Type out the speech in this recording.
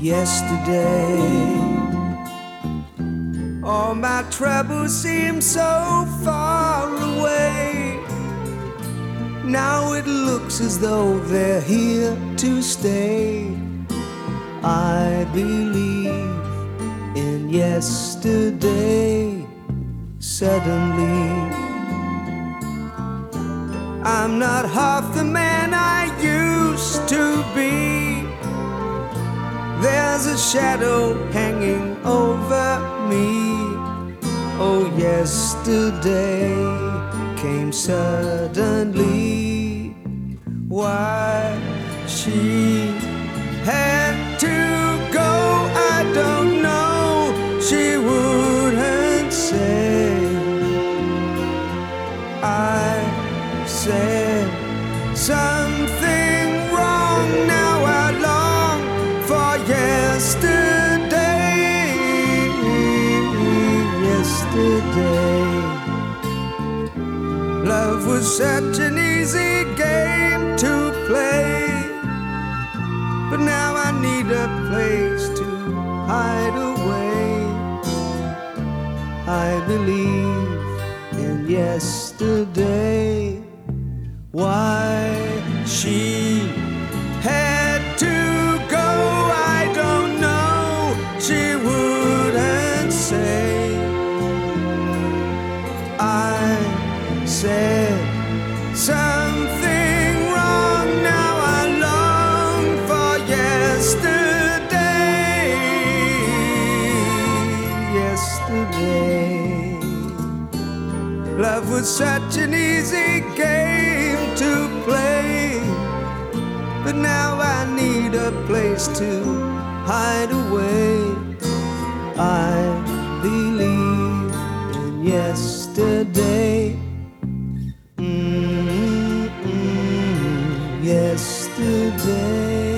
yesterday. All my troubles seem so far away. Now it looks as though they're here to stay. I believe in yesterday. Suddenly I'm not half the man I used to be. There's a shadow hanging over me. Oh, yesterday came suddenly. Why she had to go, I don't know. She wouldn't say. I said something wrong. Now I long for yesterday. Yesterday, love was such an easy game to play, but now I need a place to hide away. I believe in yesterday. Why she had to go, I don't know. She wouldn't say. I said something wrong. Now I long for yesterday. Yesterday, love was such an easy game to play, but now I need a place to hide away. I believe in yesterday. Yesterday.